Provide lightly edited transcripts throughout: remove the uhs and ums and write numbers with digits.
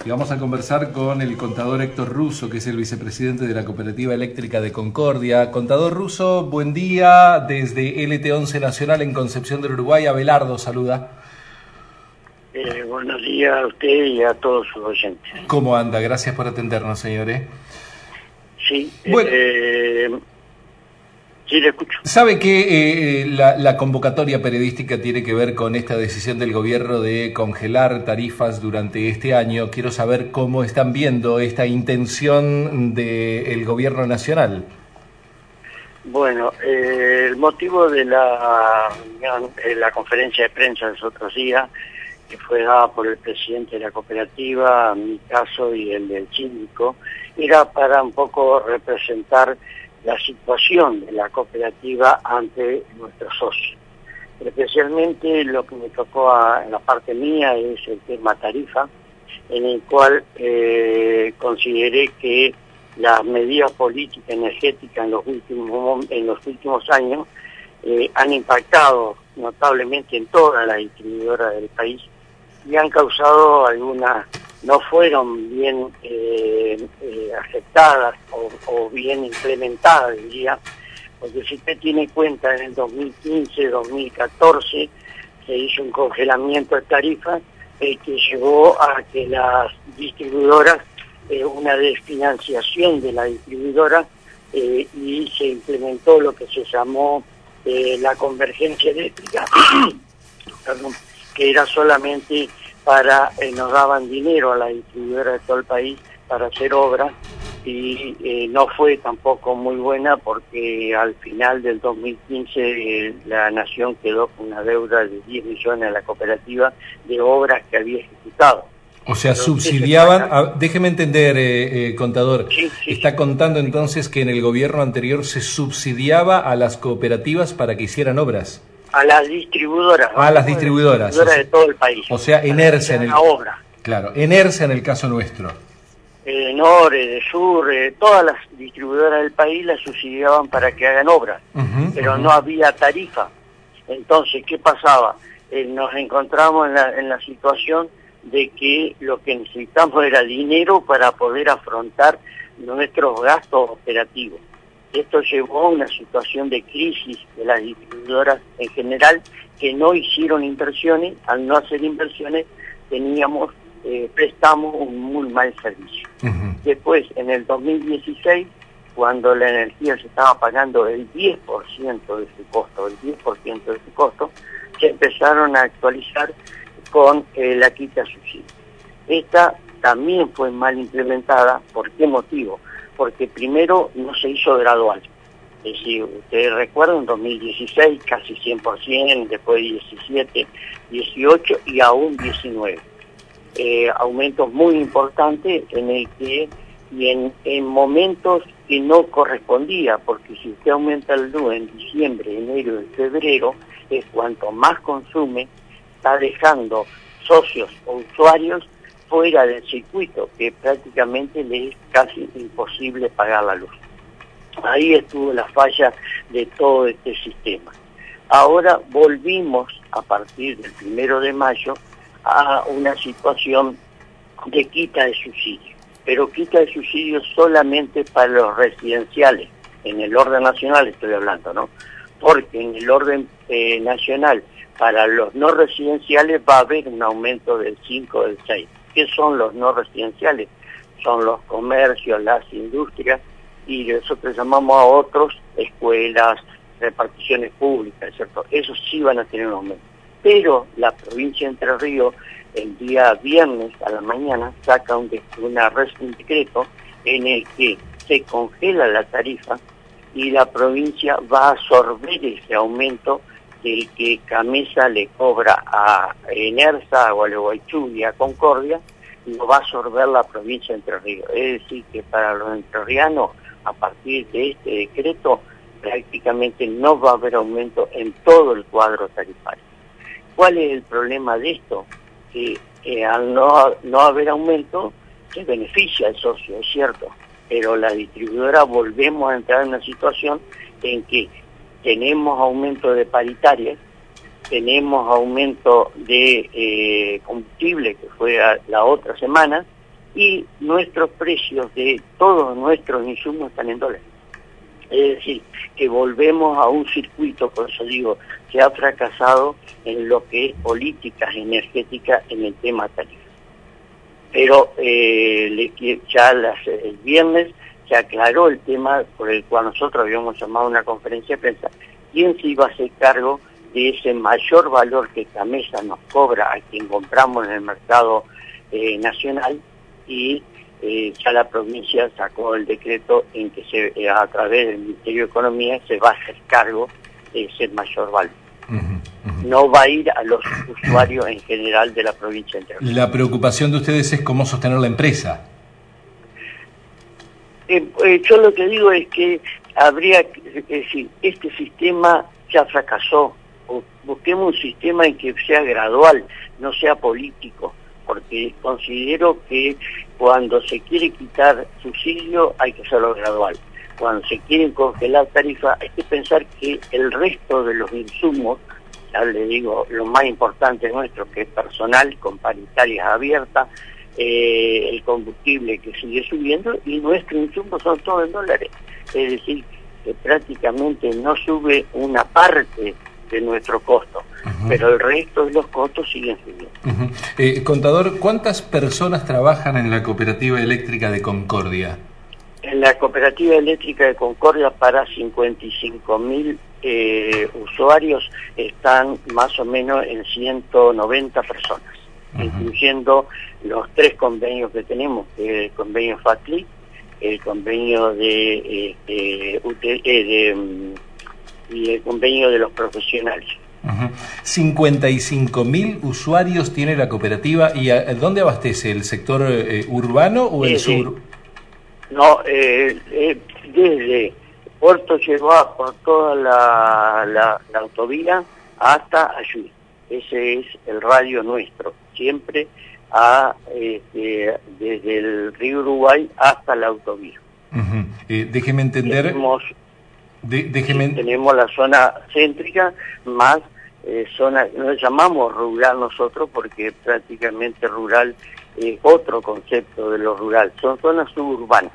Y vamos a conversar con el contador Héctor Russo, que es el vicepresidente de la Cooperativa Eléctrica de Concordia. Contador Russo, buen día. Desde LT11 Nacional en Concepción del Uruguay, Abelardo saluda. Buenos días a usted y a todos sus oyentes. ¿Cómo anda? Gracias por atendernos, señores. Sí, Bueno. Sí, le escucho. Sabe que la convocatoria periodística tiene que ver con esta decisión del gobierno de congelar tarifas durante este año. Quiero saber cómo están viendo esta intención del gobierno nacional. Bueno, el motivo de la conferencia de prensa de los otros días, que fue dada por el presidente de la cooperativa, mi caso y el del síndico, era para un poco representar la situación de la cooperativa ante nuestros socios. Especialmente lo que me tocó en la parte mía es el tema tarifa, en el cual consideré que las medidas políticas energéticas en los últimos años han impactado notablemente en todas las distribuidoras del país y han causado algunas, no fueron bien aceptadas o bien implementadas, diría, porque si usted tiene cuenta, en el 2015-2014 se hizo un congelamiento de tarifas que llevó a que las distribuidoras, una desfinanciación de la distribuidora, y se implementó lo que se llamó la convergencia eléctrica, perdón, que era solamente para, nos daban dinero a la distribuidora de todo el país para hacer obras, y no fue tampoco muy buena porque al final del 2015 la Nación quedó con una deuda de 10 millones a la cooperativa de obras que había ejecutado. O sea, subsidiaban, déjeme entender, contador, sí. Está contando entonces que en el gobierno anterior se subsidiaba a las cooperativas para que hicieran obras. A las distribuidoras. A las distribuidoras. De todo el país. O sea, inercia en el obra. Claro, inercia en el caso nuestro. De Nore, de Sur, todas las distribuidoras del país las subsidiaban para que hagan obras, pero no había tarifa. Entonces, ¿qué pasaba? Nos encontramos en la situación de que lo que necesitamos era dinero para poder afrontar nuestros gastos operativos. Esto llevó a una situación de crisis de las distribuidoras en general, que no hicieron inversiones. Al no hacer inversiones prestamos un muy mal servicio. Después, en el 2016, cuando la energía se estaba pagando el 10% de su costo, se empezaron a actualizar con la quita subsidio. Esta también fue mal implementada. ¿Por qué motivo? Porque primero no se hizo gradual. Es decir, ustedes recuerdan, en 2016 casi 100%, después 17, 18 y aún 19. Aumentos muy importantes en el que, y en momentos que no correspondía, porque si usted aumenta el luz en diciembre, enero y febrero, es cuanto más consume, está dejando socios o usuarios fuera del circuito, que prácticamente le es casi imposible pagar la luz. Ahí estuvo la falla de todo este sistema. Ahora volvimos, a partir del 1 de mayo, a una situación de quita de subsidio, pero quita de subsidio solamente para los residenciales, en el orden nacional estoy hablando, ¿no? Porque en el orden nacional, para los no residenciales va a haber un aumento del 5 del 6. ¿Qué son los no residenciales? Son los comercios, las industrias, y nosotros llamamos a otros escuelas, reparticiones públicas, ¿cierto? Esos sí van a tener un aumento. Pero la provincia de Entre Ríos, el día viernes a la mañana, saca un decreto en el que se congela la tarifa y la provincia va a absorber ese aumento del que Camesa le cobra a Enersa, a Gualeguaychú y a Concordia, y lo va a absorber la provincia de Entre Ríos. Es decir, que para los entrerrianos, a partir de este decreto, prácticamente no va a haber aumento en todo el cuadro tarifario. ¿Cuál es el problema de esto? Que al no haber aumento, se beneficia al socio, es cierto, pero la distribuidora volvemos a entrar en una situación en que tenemos aumento de paritarias, tenemos aumento de combustible, que fue la otra semana, y nuestros precios de todos nuestros insumos están en dólares. Es decir, que volvemos a un circuito, por eso digo, se ha fracasado en lo que es políticas energéticas en el tema tarifa. Pero ya el viernes se aclaró el tema por el cual nosotros habíamos llamado una conferencia de prensa, quién se iba a hacer cargo de ese mayor valor que Gamesa nos cobra a quien compramos en el mercado nacional, y ya la provincia sacó el decreto en que a través del Ministerio de Economía se va a hacer cargo de ese mayor valor. No va a ir a los usuarios en general de la provincia de Entre Ríos. La preocupación de ustedes es cómo sostener la empresa. Yo lo que digo es que es decir, este sistema ya fracasó. Busquemos un sistema en que sea gradual, no sea político, porque considero que cuando se quiere quitar subsidio hay que hacerlo gradual. Cuando se quieren congelar tarifas hay que pensar que el resto de los insumos, ya le digo, lo más importante nuestro, que es personal con paritarias abiertas, el combustible que sigue subiendo, y nuestros insumos son todos en dólares. Es decir, que prácticamente no sube una parte de nuestro costo, pero el resto de los costos siguen subiendo. Contador, ¿cuántas personas trabajan en la Cooperativa Eléctrica de Concordia? En la Cooperativa Eléctrica de Concordia, para 55.000 usuarios, están más o menos en 190 personas, incluyendo los 3 convenios que tenemos, el convenio FACLI, el convenio y el convenio de los profesionales. 55.000 usuarios tiene la cooperativa. ¿Y dónde abastece? ¿El sector urbano o el sur? No, desde Puerto Yeruá, por toda la autovía hasta Ayuí. Ese es el radio nuestro, siempre desde el río Uruguay hasta la autovía. Déjeme entender... Tenemos la zona céntrica más zona, nos llamamos rural nosotros porque prácticamente rural es otro concepto de lo rural, son zonas suburbanas.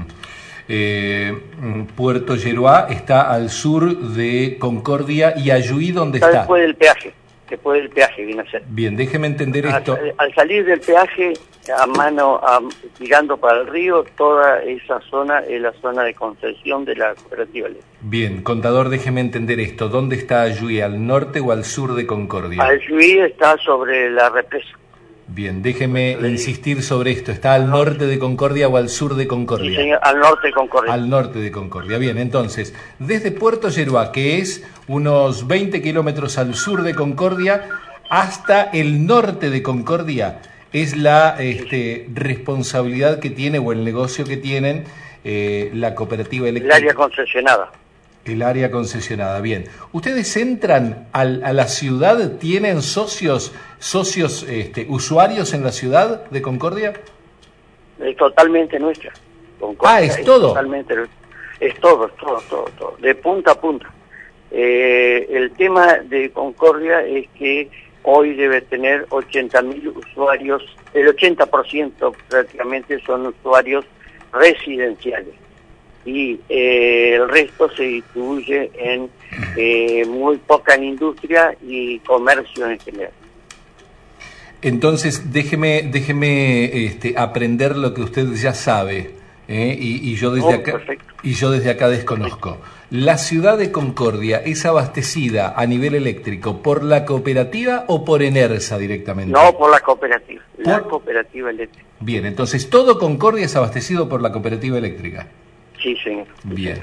Puerto Yeruá está al sur de Concordia, y Ayuí, ¿dónde está? Después del peaje viene a ser. Bien, déjeme entender esto. Al salir del peaje, tirando para el río, toda esa zona es la zona de concesión de la cooperativa eléctrica. Bien, contador, déjeme entender esto. ¿Dónde está Ayuí, al norte o al sur de Concordia? Ayuí está sobre la represa. Bien, déjeme insistir sobre esto. ¿Está al norte de Concordia o al sur de Concordia? Sí, señor, al norte de Concordia. Al norte de Concordia. Bien, entonces, desde Puerto Yeruá, que es unos 20 kilómetros al sur de Concordia, hasta el norte de Concordia, es la responsabilidad que tiene, o el negocio que tienen, la cooperativa eléctrica. El área concesionada. El área concesionada, bien. ¿Ustedes entran a la ciudad? ¿Tienen socios usuarios en la ciudad de Concordia? Es totalmente nuestra. Concordia ¿es todo? Es todo, de punta a punta. El tema de Concordia es que hoy debe tener 80.000 usuarios, el 80% prácticamente son usuarios residenciales. Y el resto se distribuye en muy poca en industria y comercio en general. Entonces, déjeme aprender lo que usted ya sabe, y yo desde acá desconozco. ¿La ciudad de Concordia es abastecida a nivel eléctrico por la cooperativa o por Enersa directamente? No, por la cooperativa, la cooperativa eléctrica. Bien, entonces todo Concordia es abastecido por la cooperativa eléctrica. Sí, señor. Bien.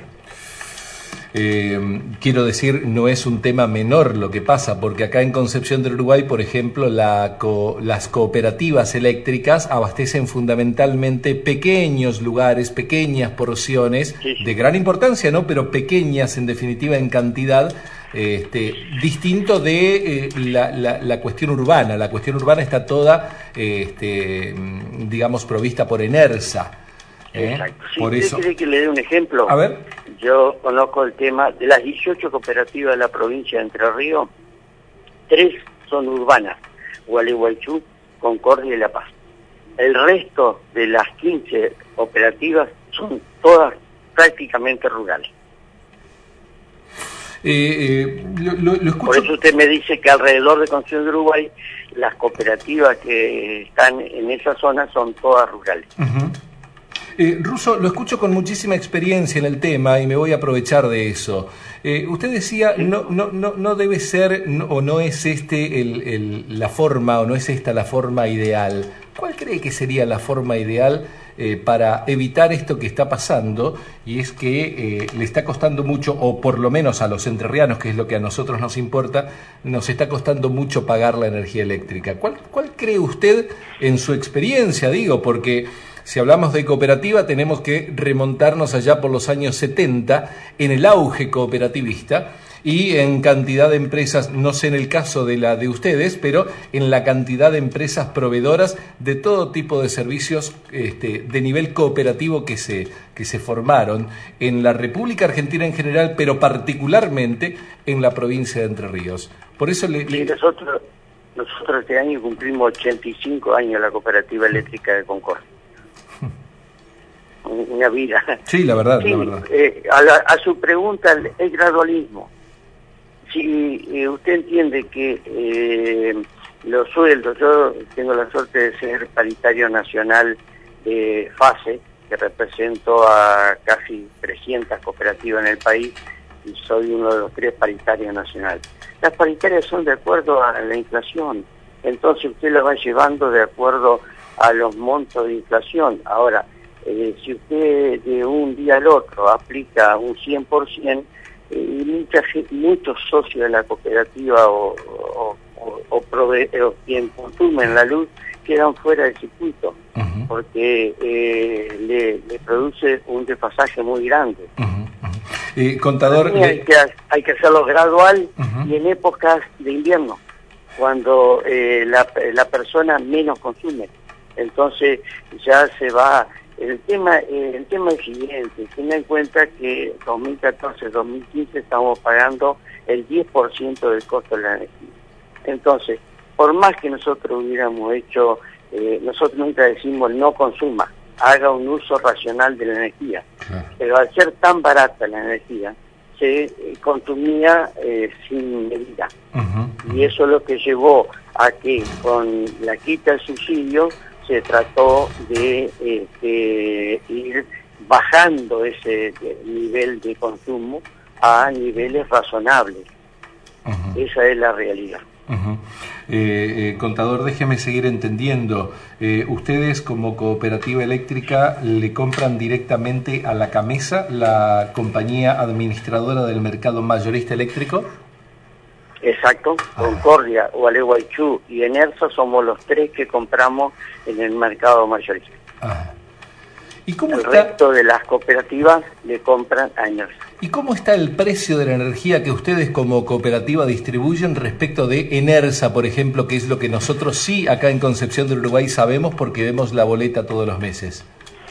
Quiero decir, no es un tema menor lo que pasa, porque acá en Concepción del Uruguay, por ejemplo, las cooperativas eléctricas abastecen fundamentalmente pequeños lugares, pequeñas porciones, de gran importancia, ¿no? Pero pequeñas en definitiva en cantidad, distinto de la cuestión urbana. La cuestión urbana está toda, digamos, provista por Enersa. Exacto. Sí, por eso. ¿Quiere que le dé un ejemplo? A ver. Yo conozco el tema de las 18 cooperativas de la provincia de Entre Ríos, 3 son urbanas: Gualeguaychú, Concordia y La Paz. El resto de las 15 operativas son todas prácticamente rurales. Lo escucho. Por eso usted me dice que alrededor de Concepción de Uruguay las cooperativas que están en esa zona son todas rurales. Russo, lo escucho con muchísima experiencia en el tema y me voy a aprovechar de eso. Usted decía, no debe ser, o no es la forma, o no es esta la forma ideal. ¿Cuál cree que sería la forma ideal para evitar esto que está pasando? Y es que le está costando mucho, o por lo menos a los entrerrianos, que es lo que a nosotros nos importa, nos está costando mucho pagar la energía eléctrica. ¿Cuál cree usted en su experiencia, digo? Porque si hablamos de cooperativa, tenemos que remontarnos allá por los años 70, en el auge cooperativista, y en cantidad de empresas, no sé en el caso de la de ustedes, pero en la cantidad de empresas proveedoras de todo tipo de servicios de nivel cooperativo que se formaron en la República Argentina en general, pero particularmente en la provincia de Entre Ríos. Por eso nosotros este año cumplimos 85 años la Cooperativa Eléctrica de Concordia. Una vida. Sí, la verdad, sí, la verdad. A su pregunta, el gradualismo. Si usted entiende que los sueldos, yo tengo la suerte de ser paritario nacional de FASE, que represento a casi 300 cooperativas en el país, y soy uno de los 3 paritarios nacionales. Las paritarias son de acuerdo a la inflación, entonces usted las va llevando de acuerdo a los montos de inflación. Ahora, si usted de un día al otro aplica un 100%, muchos socios de la cooperativa o quien consumen la luz quedan fuera del circuito, porque le produce un desfasaje muy grande. Contador, hay que hacerlo gradual y en épocas de invierno, cuando la persona menos consume. Entonces ya se va. El tema es siguiente: tenga en cuenta que 2014-2015 estamos pagando el 10% del costo de la energía. Entonces, por más que nosotros hubiéramos hecho, nosotros nunca decimos no consuma, haga un uso racional de la energía, pero al ser tan barata la energía, se consumía sin medida. Y eso es lo que llevó a que con la quita del subsidio se trató de ir bajando ese nivel de consumo a niveles razonables. Esa es la realidad. Contador, déjeme seguir entendiendo. Ustedes como cooperativa eléctrica le compran directamente a la CAMESA, la compañía administradora del mercado mayorista eléctrico. Exacto, Concordia, Gualeguaychú y Enersa somos los 3 que compramos en el mercado mayorista. ¿Y cómo el resto de las cooperativas le compran a Enersa. ¿Y cómo está el precio de la energía que ustedes como cooperativa distribuyen respecto de Enersa, por ejemplo, que es lo que nosotros sí acá en Concepción del Uruguay sabemos porque vemos la boleta todos los meses?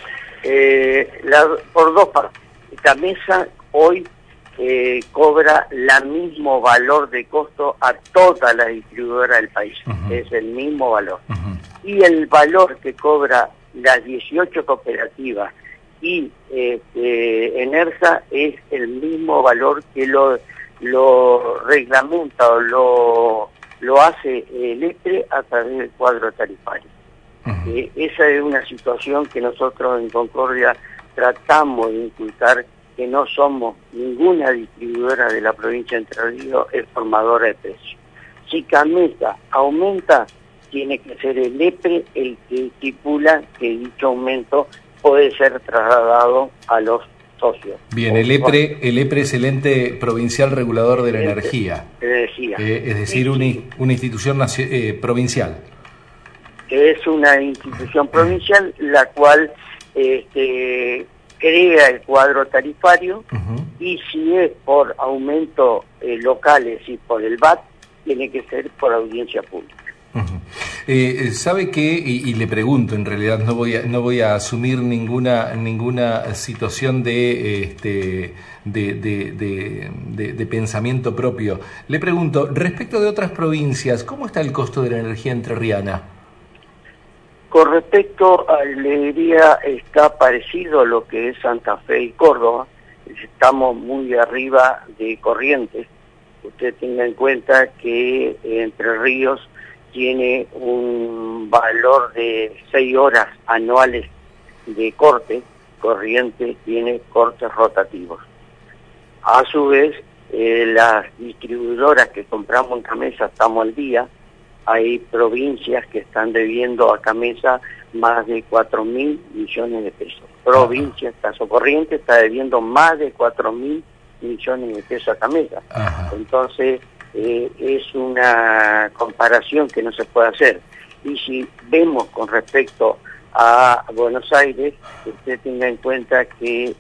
Por 2 partes. CAMESA hoy cobra el mismo valor de costo a toda la distribuidora del país. Es el mismo valor. Y el valor que cobra las 18 cooperativas y Enersa es el mismo valor que lo reglamenta o lo hace Electre a través del cuadro tarifario. Esa es una situación que nosotros en Concordia tratamos de inculcar, que no somos ninguna distribuidora de la provincia de Entre Ríos, es formadora de precios. Si CAMESA aumenta, tiene que ser el EPRE el que estipula que dicho aumento puede ser trasladado a los socios. Bien, el EPRE es el ente provincial regulador de la energía. Es decir, una institución provincial. Es una institución provincial la cual crea el cuadro tarifario y si es por aumento locales y por el VAT, tiene que ser por audiencia pública. ¿Sabe qué? Y le pregunto, en realidad no voy a asumir ninguna situación de pensamiento propio. Le pregunto, respecto de otras provincias, ¿cómo está el costo de la energía entrerriana? Con respecto a Alegría, está parecido a lo que es Santa Fe y Córdoba. Estamos muy arriba de Corrientes. Usted tenga en cuenta que Entre Ríos tiene un valor de 6 horas anuales de corte. Corrientes tiene cortes rotativos. A su vez, las distribuidoras que compramos en Camesa estamos al día. Hay provincias que están debiendo a Camesa más de 4.000 millones de pesos. Provincia, caso Corrientes, está debiendo más de 4.000 millones de pesos a Camesa. Ajá. Entonces, es una comparación que no se puede hacer. Y si vemos con respecto a Buenos Aires, usted tenga en cuenta que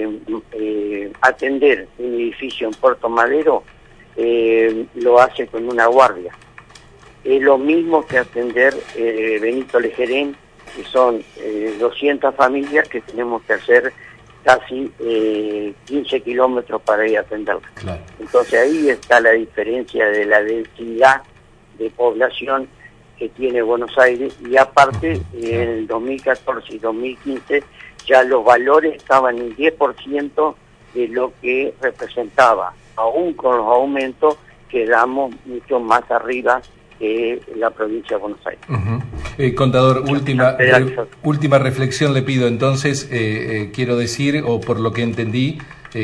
atender un edificio en Puerto Madero lo hace con una guardia. Es lo mismo que atender Benito Lejerén, que son 200 familias que tenemos que hacer casi 15 kilómetros para ir a atenderlas. Claro. Entonces ahí está la diferencia de la densidad de población que tiene Buenos Aires, y aparte en el 2014 y 2015 ya los valores estaban en 10% de lo que representaba. Aún con los aumentos quedamos mucho más arriba que la provincia de Buenos Aires. Contador, última reflexión le pido. Entonces, quiero decir, o por lo que entendí,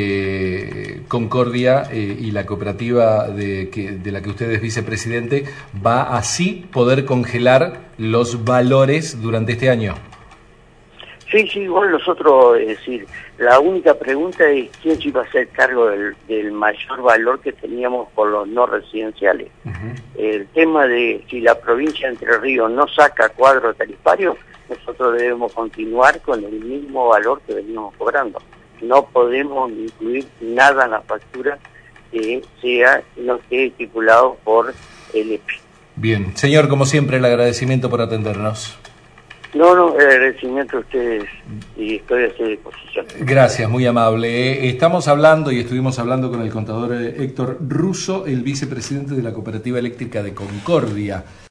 Concordia y la cooperativa de la que usted es vicepresidente va así poder congelar los valores durante este año. Sí, igual nosotros, es decir, la única pregunta es quién se iba a hacer cargo del mayor valor que teníamos por los no residenciales. El tema de si la provincia de Entre Ríos no saca cuadro tarifario, nosotros debemos continuar con el mismo valor que venimos cobrando. No podemos incluir nada en la factura que no esté estipulado por el EPI. Bien, señor, como siempre, el agradecimiento por atendernos. No, el agradecimiento a ustedes, y estoy a su disposición. Gracias, muy amable. Estamos hablando y estuvimos hablando con el contador Héctor Russo, el vicepresidente de la Cooperativa Eléctrica de Concordia.